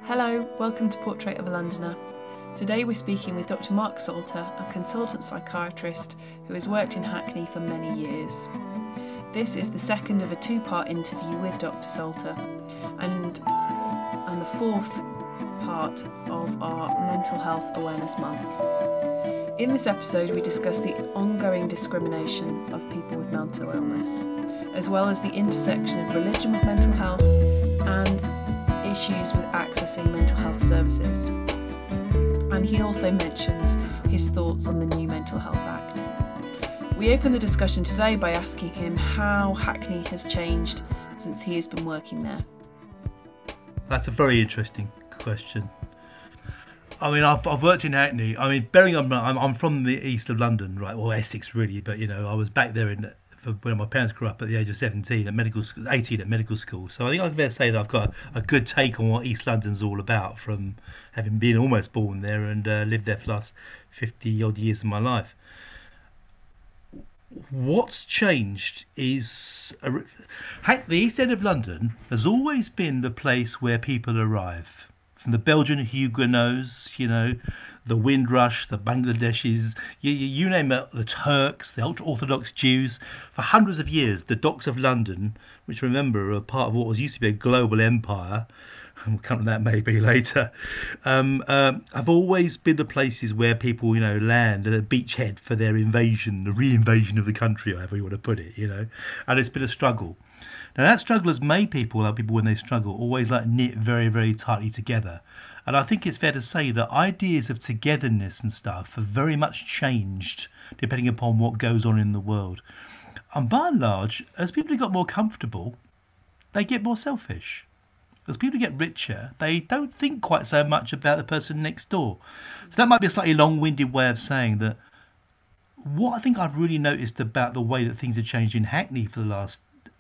Hello, welcome to Portrait of a Londoner. Today we're speaking with Dr. Mark Salter, a consultant psychiatrist who has worked in Hackney for many years. This is the second of a two-part interview with Dr. Salter and the fourth part of our Mental Health Awareness Month. In this episode we discuss the ongoing discrimination of people with mental illness, as well as the intersection of religion with mental health and issues with accessing mental health services. And he also mentions his thoughts on the new Mental Health Act. We open the discussion today by asking him how Hackney has changed since he has been working there. That's a very interesting question. I mean, I've worked in Hackney. I mean, bearing in mind, I'm from the east of London, right? Well, Essex really, but I was back there when my parents grew up at the age of 17 at medical school, 18 at medical school. So I think I can better say that I've got a good take on what East London's all about, from having been almost born there and lived there for the last 50 odd years of my life. What's changed is the East End of London has always been the place where people arrive. From the Belgian Huguenots, the Windrush, the Bangladeshis, you name it, the Turks, the ultra-Orthodox Jews. For hundreds of years, the docks of London, which remember are part of what used to be a global empire, and we'll come to that maybe later, have always been the places where people, land at a beachhead for their invasion, the re-invasion of the country, however you want to put it, and it's been a struggle. Now that struggle has made people when they struggle, always knit very, very tightly together. And I think it's fair to say that ideas of togetherness and stuff have very much changed depending upon what goes on in the world. And by and large, as people got more comfortable, they get more selfish. As people get richer, they don't think quite so much about the person next door. So that might be a slightly long-winded way of saying that what I think I've really noticed about the way that things have changed in Hackney for the last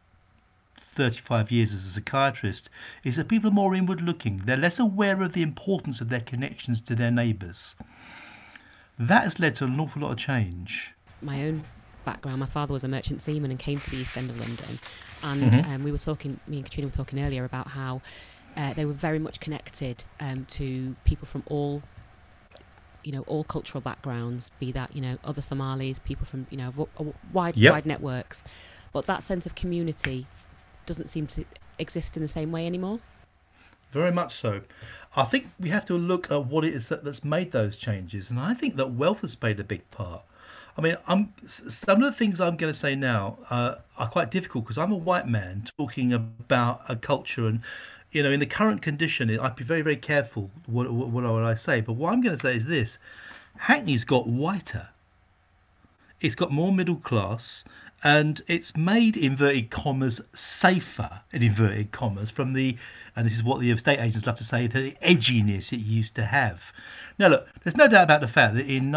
35 years as a psychiatrist is that people are more inward looking. They're less aware of the importance of their connections to their neighbours. That has led to an awful lot of change. My own background, my father was a merchant seaman and came to the East End of London, and me and Katrina were talking earlier about how they were very much connected to people from all cultural backgrounds, be that other Somalis, people from wide networks, but that sense of community doesn't seem to exist in the same way anymore. Very much so. I think we have to look at what it is that's made those changes, and I think that wealth has played a big part. I mean, some of the things I'm going to say now are quite difficult because I'm a white man talking about a culture, and in the current condition, I'd be very, very careful what I say. But what I'm going to say is this: Hackney's got whiter. It's got more middle class. And it's made, inverted commas, safer, in inverted commas, from and this is what the estate agents love to say, the edginess it used to have. Now look, there's no doubt about the fact that in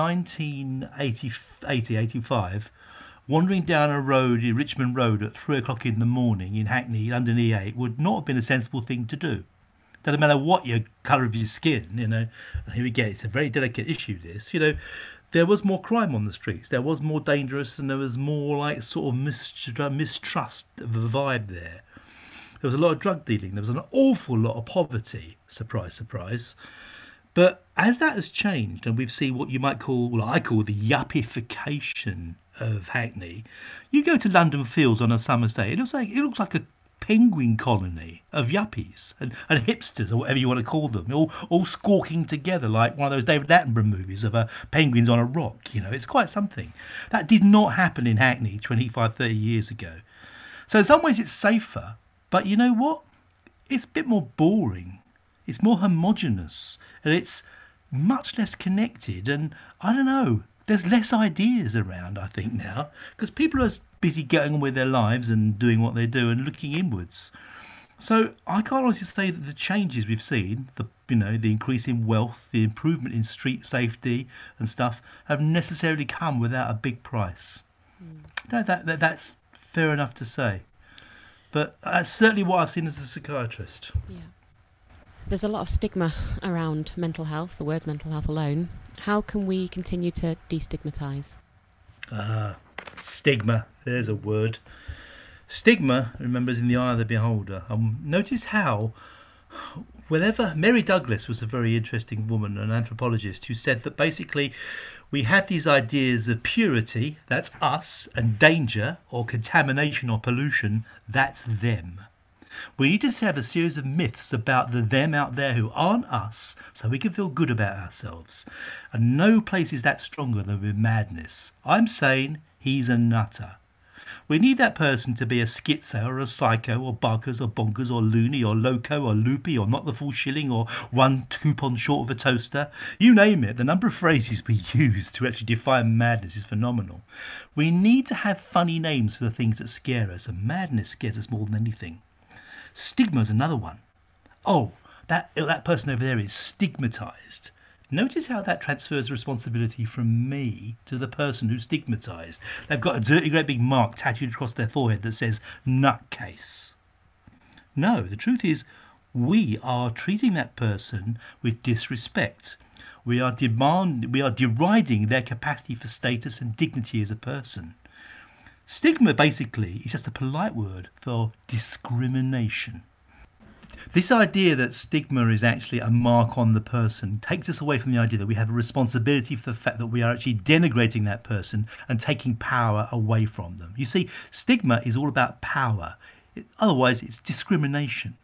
1985, wandering down a road, Richmond Road, at 3 o'clock in the morning in Hackney, London E8, would not have been a sensible thing to do. Doesn't matter what your colour of your skin, and here we go, it's a very delicate issue, this, there was more crime on the streets. There was more dangerous, and there was more sort of mistrust of the vibe there. There was a lot of drug dealing. There was an awful lot of poverty. Surprise, surprise. But as that has changed, and we've seen what you might call, well, I call the yuppification of Hackney. You go to London Fields on a summer's day. It looks like a penguin colony of yuppies and hipsters, or whatever you want to call them, all squawking together like one of those David Attenborough movies of penguins on a rock. It's quite something. That did not happen in Hackney 25, 30 years ago. So in some ways it's safer, but you know what? It's a bit more boring. It's more homogenous, and it's much less connected, and I don't know, there's less ideas around, I think, now, because people are busy getting on with their lives and doing what they do and looking inwards. So I can't honestly say that the changes we've seen, the increase in wealth, the improvement in street safety and stuff, have necessarily come without a big price. That's fair enough to say. But that's certainly what I've seen as a psychiatrist. Yeah. There's a lot of stigma around mental health, the words mental health alone. How can we continue to destigmatise? Stigma, there's a word. Stigma, remember, is in the eye of the beholder. Notice how Mary Douglas was a very interesting woman, an anthropologist, who said that basically we have these ideas of purity, that's us, and danger or contamination or pollution, that's them. We need to have a series of myths about the them out there who aren't us, so we can feel good about ourselves. And no place is that stronger than with madness. I'm saying he's a nutter. We need that person to be a schizo or a psycho or buggers or bonkers or loony or loco or loopy or not the full shilling or one coupon short of a toaster. You name it, the number of phrases we use to actually define madness is phenomenal. We need to have funny names for the things that scare us, and madness scares us more than anything. Stigma is another one. Oh, that person over there is stigmatized. Notice how that transfers responsibility from me to the person who's stigmatised. They've got a dirty great big mark tattooed across their forehead that says nutcase. No, the truth is we are treating that person with disrespect. We are deriding their capacity for status and dignity as a person. Stigma basically is just a polite word for discrimination. This idea that stigma is actually a mark on the person takes us away from the idea that we have a responsibility for the fact that we are actually denigrating that person and taking power away from them. You see, stigma is all about power. Otherwise, it's discrimination.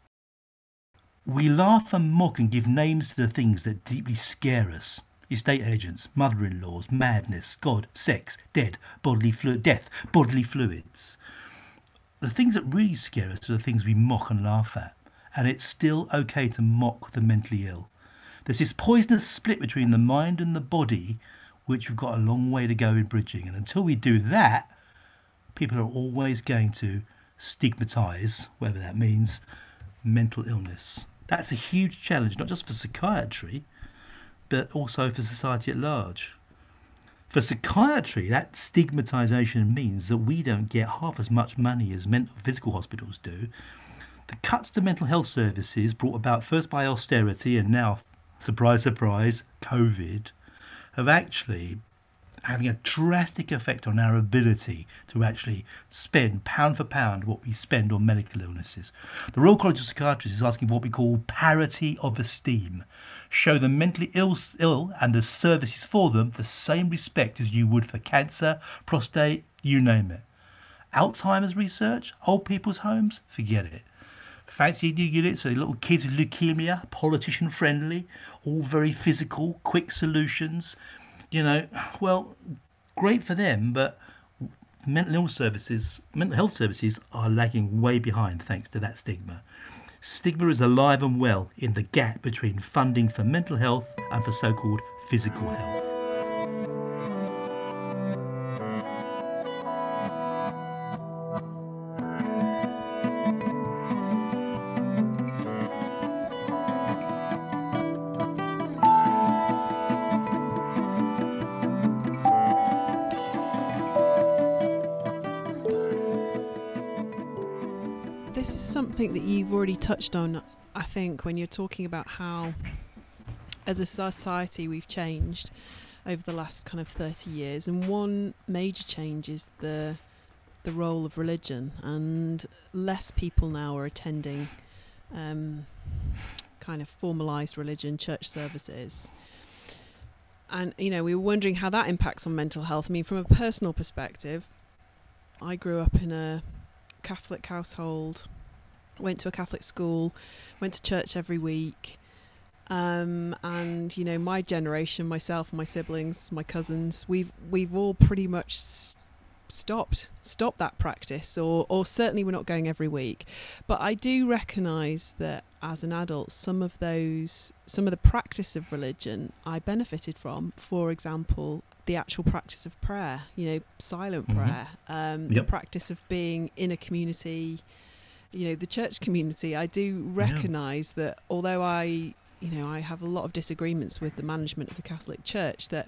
We laugh and mock and give names to the things that deeply scare us. Estate agents, mother-in-laws, madness, God, sex, death, bodily fluids. The things that really scare us are the things we mock and laugh at. And it's still okay to mock the mentally ill. There's this poisonous split between the mind and the body, which we've got a long way to go in bridging. And until we do that, people are always going to stigmatise, whatever that means, mental illness. That's a huge challenge, not just for psychiatry, but also for society at large. For psychiatry, that stigmatisation means that we don't get half as much money as physical hospitals do. The cuts to mental health services, brought about first by austerity and now, surprise, surprise, COVID, have actually having a drastic effect on our ability to actually spend pound for pound what we spend on medical illnesses. The Royal College of Psychiatrists is asking for what we call parity of esteem. Show the mentally ill and the services for them the same respect as you would for cancer, prostate, you name it. Alzheimer's research, old people's homes, forget it. Fancy new units for little kids with leukemia, politician friendly, all very physical, quick solutions. Well, great for them, but mental health services are lagging way behind thanks to that stigma. Stigma is alive and well in the gap between funding for mental health and for so-called physical health. This is something that you've already touched on, I think, when you're talking about how, as a society, we've changed over the last kind of 30 years. And one major change is the role of religion, and less people now are attending kind of formalised religion, church services. And, we were wondering how that impacts on mental health. I mean, from a personal perspective, I grew up in a Catholic household, went to a Catholic school, went to church every week, and my generation, myself, my siblings, my cousins, we've all pretty much stopped that practice, or certainly we're not going every week. But I do recognise that as an adult, some of the practice of religion I benefited from. For example, the actual practice of prayer, silent prayer, the practice of being in a community, the church community. I do recognise that although I have a lot of disagreements with the management of the Catholic Church, that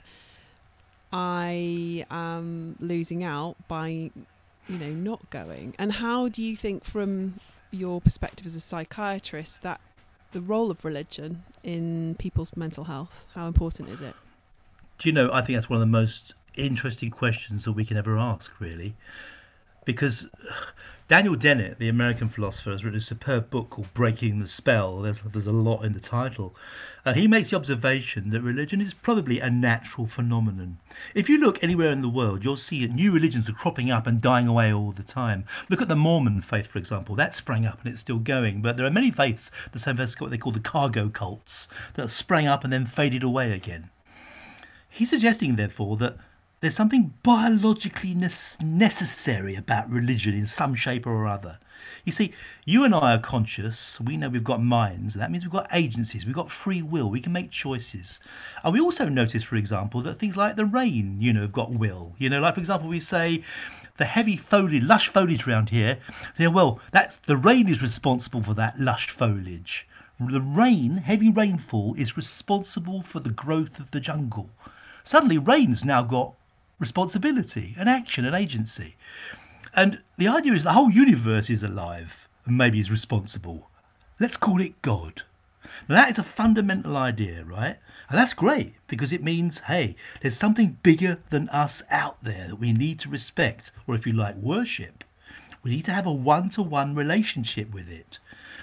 I am losing out by, not going. And how do you think, from your perspective as a psychiatrist, that the role of religion in people's mental health, how important is it? I think that's one of the most interesting questions that we can ever ask, really, because Daniel Dennett, the American philosopher, has written a superb book called Breaking the Spell. There's a lot in the title. He makes the observation that religion is probably a natural phenomenon. If you look anywhere in the world, you'll see that new religions are cropping up and dying away all the time. Look at the Mormon faith, for example. That sprang up and it's still going. But there are many faiths, the same faiths, what they call the cargo cults, that sprang up and then faded away again. He's suggesting, therefore, that there's something biologically necessary about religion in some shape or other. You see, you and I are conscious. We know we've got minds. That means we've got agencies. We've got free will. We can make choices. And we also notice, for example, that things like the rain, have got will. Like, for example, we say the heavy foliage, lush foliage around here. Well, the rain is responsible for that lush foliage. The rain, heavy rainfall, is responsible for the growth of the jungle. Suddenly, rain's now got responsibility and action and agency. And the idea is the whole universe is alive and maybe is responsible. Let's call it God. Now that is a fundamental idea, right? And that's great because it means, hey, there's something bigger than us out there that we need to respect, or if you like, worship. We need to have a one-to-one relationship with it.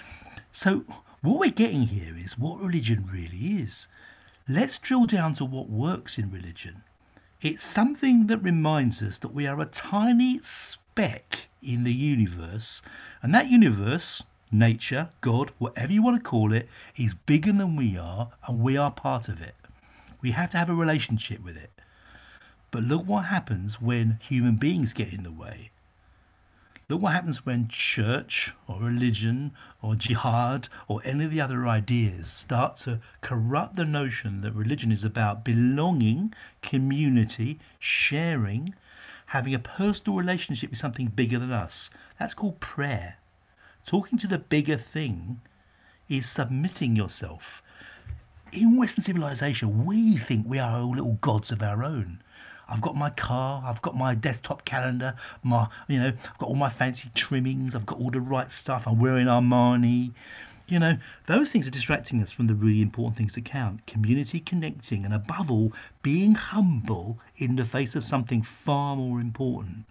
So what we're getting here is what religion really is. Let's drill down to what works in religion. It's something that reminds us that we are a tiny speck in the universe, and that universe, nature, God, whatever you want to call it, is bigger than we are, and we are part of it. We have to have a relationship with it. But look what happens when human beings get in the way. Look what happens when church or religion or jihad or any of the other ideas start to corrupt the notion that religion is about belonging, community, sharing, having a personal relationship with something bigger than us. That's called prayer. Talking to the bigger thing is submitting yourself. In Western civilization, we think we are all little gods of our own. I've got my car, I've got my desktop calendar, I've got all my fancy trimmings, I've got all the right stuff, I'm wearing Armani. Those things are distracting us from the really important things that count. Community, connecting, and above all, being humble in the face of something far more important.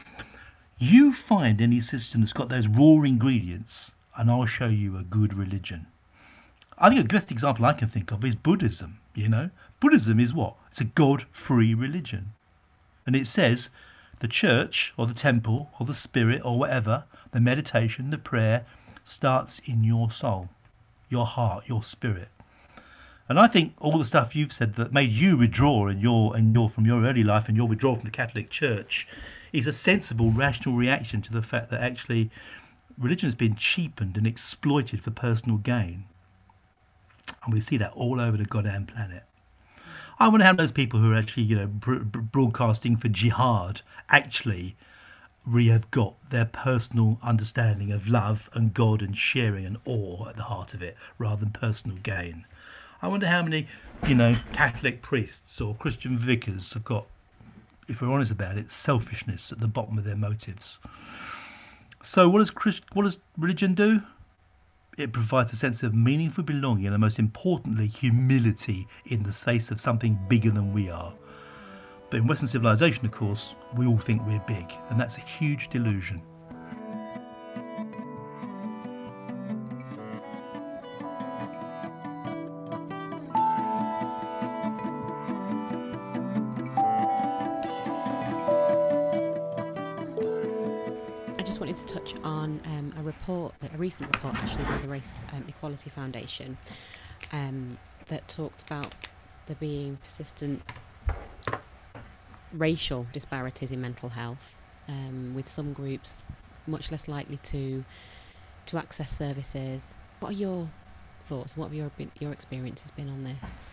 You find any system that's got those raw ingredients, and I'll show you a good religion. I think the best example I can think of is Buddhism, Buddhism is what? It's a God-free religion. And it says the church or the temple or the spirit or whatever, the meditation, the prayer, starts in your soul, your heart, your spirit. And I think all the stuff you've said that made you withdraw from your early life and your withdrawal from the Catholic Church is a sensible, rational reaction to the fact that actually religion has been cheapened and exploited for personal gain. And we see that all over the goddamn planet. I wonder how those people who are actually, broadcasting for jihad actually really have got their personal understanding of love and God and sharing and awe at the heart of it, rather than personal gain. I wonder how many, Catholic priests or Christian vicars have got, if we're honest about it, selfishness at the bottom of their motives. So what does religion do? It provides a sense of meaningful belonging and, most importantly, humility in the face of something bigger than we are. But in Western civilization, of course, we all think we're big, and that's a huge delusion. To touch on a recent report actually by the Race Equality Foundation that talked about there being persistent racial disparities in mental health, with some groups much less likely to access services. What are your thoughts? What have your experiences been on this?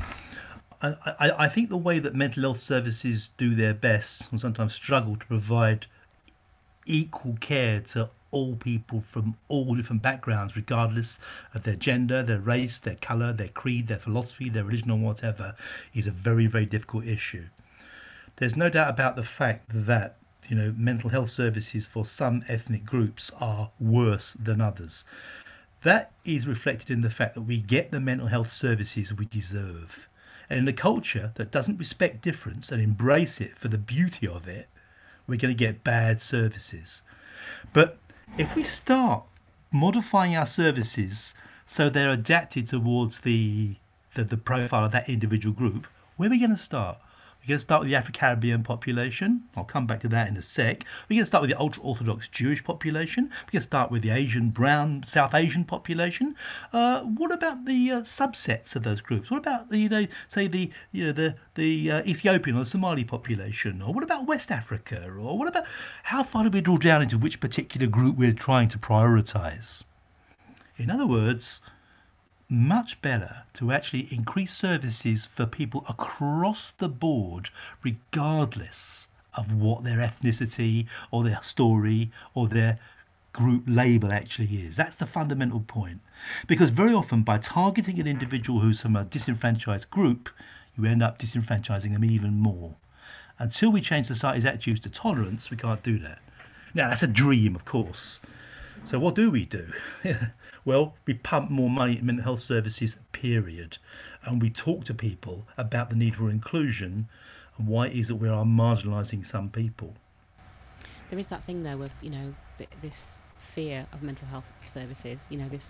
I think the way that mental health services do their best and sometimes struggle to provide equal care to all people from all different backgrounds, regardless of their gender, their race, their colour, their creed, their philosophy, their religion or whatever, is a very, very difficult issue. There's no doubt about the fact that mental health services for some ethnic groups are worse than others. That is reflected in the fact that we get the mental health services we deserve. And in a culture that doesn't respect difference and embrace it for the beauty of it, we're going to get bad services. But if we start modifying our services so they're adapted towards the profile of that individual group, where are we going to start? We're going to start with the Afro-Caribbean population. I'll come back to that in a sec. We're going to start with the ultra-Orthodox Jewish population. We're going to start with the Asian, brown, South Asian population. What about the subsets of those groups? What about the Ethiopian or the Somali population? Or what about West Africa? Or what about how far do we draw down into which particular group we're trying to prioritise? In other words, much better to actually increase services for people across the board, regardless of what their ethnicity or their story or their group label actually is. That's the fundamental point. Because very often, by targeting an individual who's from a disenfranchised group, you end up disenfranchising them even more. Until we change society's attitudes to tolerance, we can't do that. Now, that's a dream, of course. So what do we do? Well, we pump more money into mental health services, period. And we talk to people about the need for inclusion and why it is that we are marginalising some people. There is that thing, though, of, this fear of mental health services,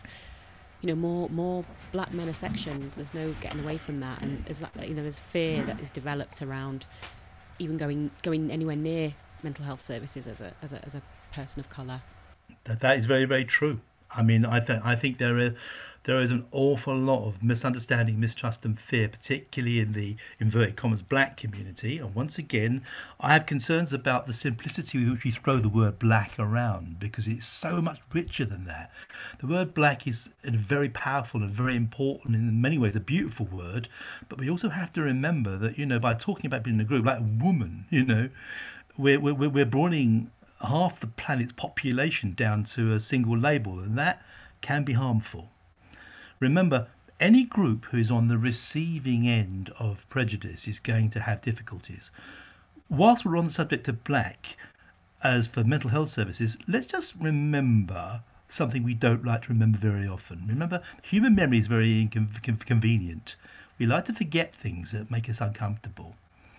more black men are sectioned. There's no getting away from that. And there's fear that is developed around even going anywhere near mental health services as a person of colour. That is very, very true. I mean, I think there is an awful lot of misunderstanding, mistrust and fear, particularly in the inverted commas black community. And once again, I have concerns about the simplicity with which we throw the word black around, because it's so much richer than that. The word black is a very powerful and very important, in many ways a beautiful word, but we also have to remember that, by talking about being in a group like woman, we're broadening half the planet's population down to a single label, and that can be harmful. Remember, any group who is on the receiving end of prejudice is going to have difficulties. Whilst we're on the subject of black, as for mental health services, let's just remember something we don't like to remember very often. Remember, human memory is very inconvenient. We like to forget things that make us uncomfortable.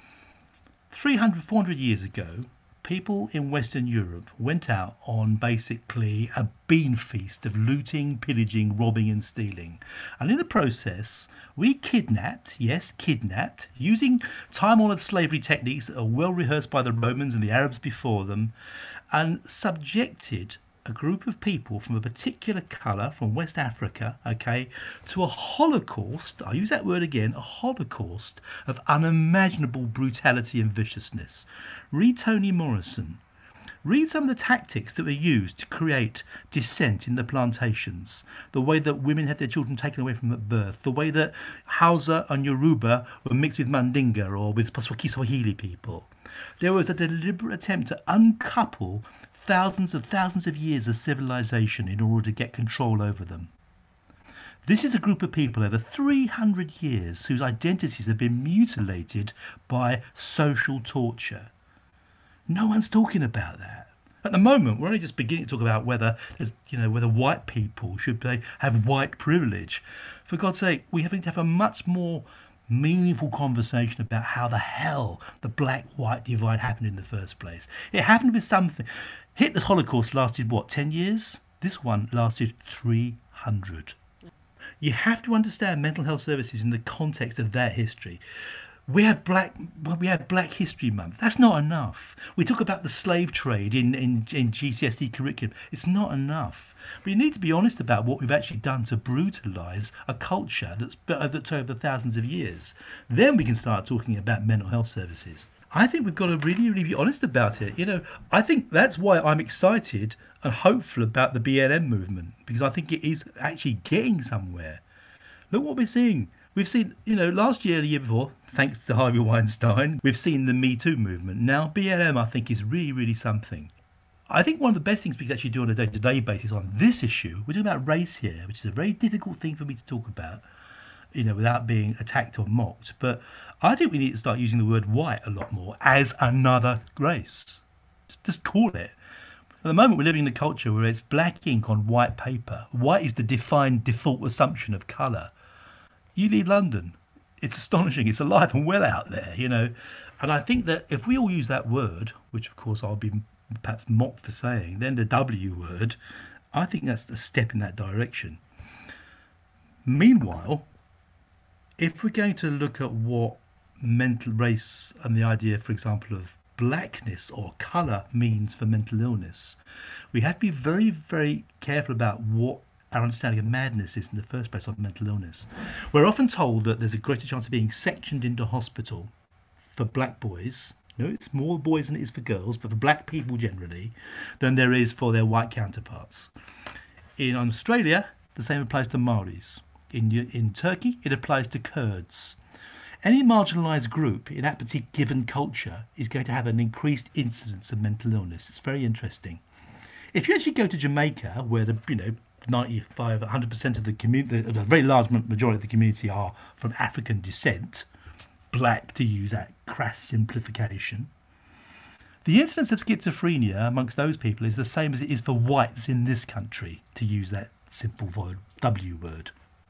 300, 400 years ago, people in Western Europe went out on basically a bean feast of looting, pillaging, robbing and stealing. And in the process, we kidnapped, using time-honoured slavery techniques that are well rehearsed by the Romans and the Arabs before them, and subjected a group of people from a particular colour from West Africa, to a holocaust, I use that word again, a holocaust of unimaginable brutality and viciousness. Read Toni Morrison. Read some of the tactics that were used to create dissent in the plantations, the way that women had their children taken away from at birth, the way that Hausa and Yoruba were mixed with Mandinga or with Swahili people. There was a deliberate attempt to uncouple thousands of years of civilization in order to get control over them. This is a group of people over 300 years whose identities have been mutilated by social torture. No one's talking about that. At the moment, we're only just beginning to talk about whether white people should have white privilege. For God's sake, we need to have a much more meaningful conversation about how the hell the black-white divide happened in the first place. It happened with something. Hitler's Holocaust lasted, 10 years? This one lasted 300. You have to understand mental health services in the context of that history. We have Black History Month. That's not enough. We talk about the slave trade in GCSE curriculum. It's not enough. We need to be honest about what we've actually done to brutalise a culture that's over thousands of years. Then we can start talking about mental health services. I think we've got to really, really be honest about it. I think that's why I'm excited and hopeful about the BLM movement, because I think it is actually getting somewhere. Look what we're seeing. We've seen, last year, the year before, thanks to Harvey Weinstein, we've seen the Me Too movement. Now, BLM, I think, is really, really something. I think one of the best things we can actually do on a day-to-day basis on this issue, we're talking about race here, which is a very difficult thing for me to talk about, without being attacked or mocked. But I think we need to start using the word white a lot more as another race. Just call it. At the moment, we're living in a culture where it's black ink on white paper. White is the defined default assumption of colour. You leave London, it's astonishing. It's alive and well out there, And I think that if we all use that word, which of course I'll be perhaps mocked for saying, then the W word, I think that's a step in that direction. Meanwhile, if we're going to look at what mental race and the idea, for example, of blackness or colour means for mental illness, we have to be very, very careful about what our understanding of madness is in the first place of mental illness. We're often told that there's a greater chance of being sectioned into hospital for black boys. No, it's more boys than it is for girls, but for black people generally, than there is for their white counterparts. In Australia, the same applies to Maoris. In Turkey, it applies to Kurds. Any marginalised group in that particular given culture is going to have an increased incidence of mental illness. It's very interesting. If you actually go to Jamaica, where 95, 100% of the community, a very large majority of the community are from African descent, black to use that crass simplification, the incidence of schizophrenia amongst those people is the same as it is for whites in this country, to use that simple W word.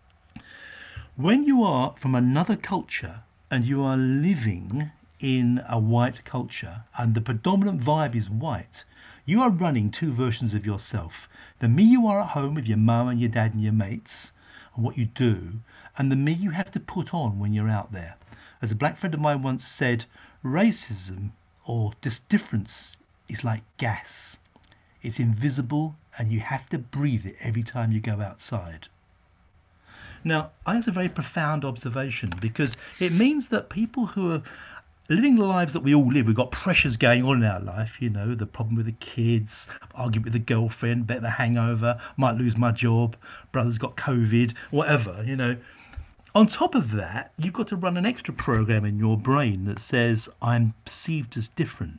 When you are from another culture and you are living in a white culture and the predominant vibe is white, you are running two versions of yourself. The me you are at home with your mum and your dad and your mates and what you do, and the me you have to put on when you're out there. As a black friend of mine once said, racism or this difference is like gas. It's invisible and you have to breathe it every time you go outside. Now, I think it's a very profound observation because it means that people who are living the lives that we all live, we've got pressures going on in our life, the problem with the kids, argument with the girlfriend, bet the hangover, might lose my job, brother's got COVID, whatever, On top of that, you've got to run an extra program in your brain that says, I'm perceived as different.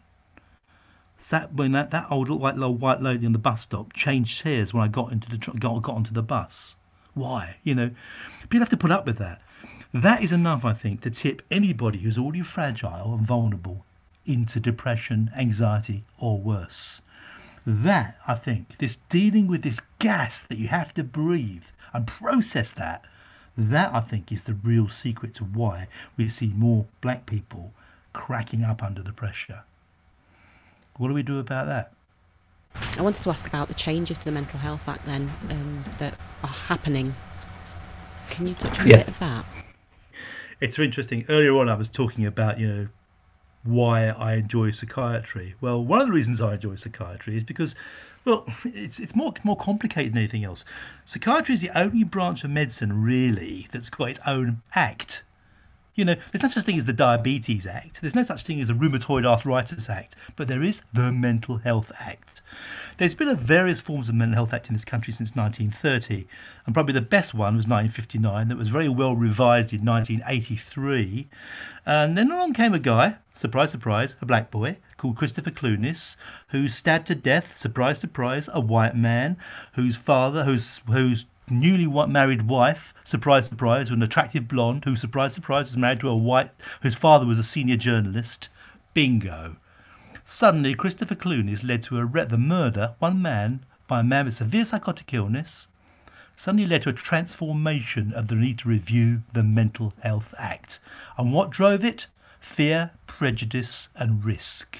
When that old white lady on the bus stop changed chairs when I got onto the bus. Why? People have to put up with that. That is enough, I think, to tip anybody who's already fragile and vulnerable into depression, anxiety, or worse. That, I think, this dealing with this gas that you have to breathe and process that, I think, is the real secret to why we see more black people cracking up under the pressure. What do we do about that? I wanted to ask about the changes to the Mental Health Act then that are happening. Can you touch on a bit of that? It's interesting. Earlier on I was talking about, why I enjoy psychiatry. Well, one of the reasons I enjoy psychiatry is because, it's more complicated than anything else. Psychiatry is the only branch of medicine, really, that's got its own act. There's no such thing as the Diabetes Act. There's no such thing as the Rheumatoid Arthritis Act. But there is the Mental Health Act. There's been various forms of Mental Health Act in this country since 1930. And probably the best one was 1959. That was very well revised in 1983. And then along came a guy, surprise, surprise, a black boy, called Christopher Clunis, who stabbed to death, surprise, surprise, a white man, whose father, whose newly married wife, surprise, surprise, was an attractive blonde who, surprise, surprise, was married to a white, whose father was a senior journalist. Bingo. Suddenly, Christopher Clunis led to the murder, one man, by a man with severe psychotic illness, suddenly led to a transformation of the need to review the Mental Health Act. And what drove it? Fear, prejudice, and risk.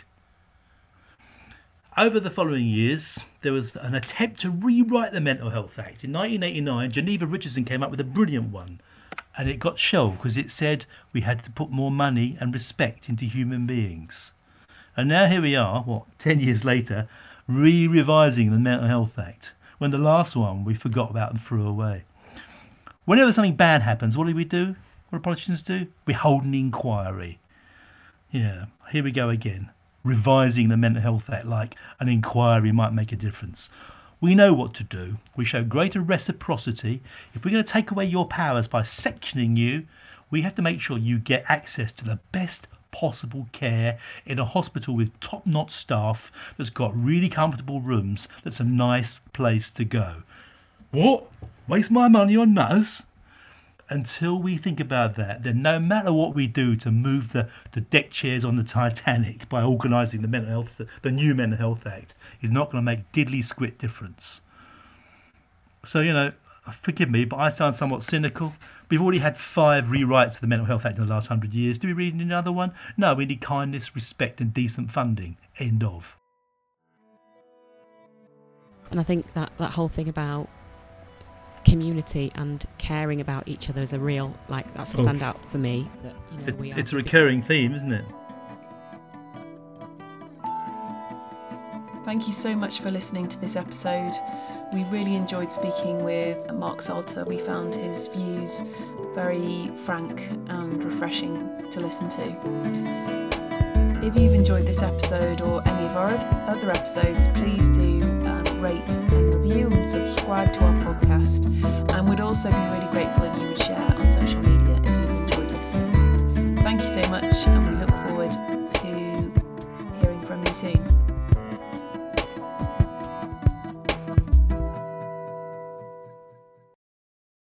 Over the following years, there was an attempt to rewrite the Mental Health Act. In 1989, Geneva Richardson came up with a brilliant one, and it got shelved because it said we had to put more money and respect into human beings. And now here we are, 10 years later, revising the Mental Health Act, when the last one we forgot about and threw away. Whenever something bad happens, what do? What do politicians do? We hold an inquiry. Yeah, here we go again. Revising the Mental Health Act like an inquiry might make a difference. We know what to do. We show greater reciprocity. If we're going to take away your powers by sectioning you, we have to make sure you get access to the best possible care in a hospital with top-notch staff that's got really comfortable rooms, that's a nice place to go. What? Waste my money on nutters? Until we think about that, then no matter what we do to move the deck chairs on the Titanic by organising the new Mental Health Act, is not going to make diddly squat difference. So, forgive me, but I sound somewhat cynical. We've already had 5 rewrites of the Mental Health Act in the last 100 years. Do we really need another one? No, we need kindness, respect and decent funding. End of. And I think that whole thing about community and caring about each other is a real, like, that's a standout for me. That, you know, it's a recurring theme, isn't it? Thank you so much for listening to this episode. We really enjoyed speaking with Mark Salter. We found his views very frank and refreshing to listen to. If you've enjoyed this episode or any of our other episodes, please do rate and review and subscribe to our podcast. And we'd also be really grateful if you would share on social media if you've enjoyed listening. Thank you so much, and we look forward to hearing from you soon.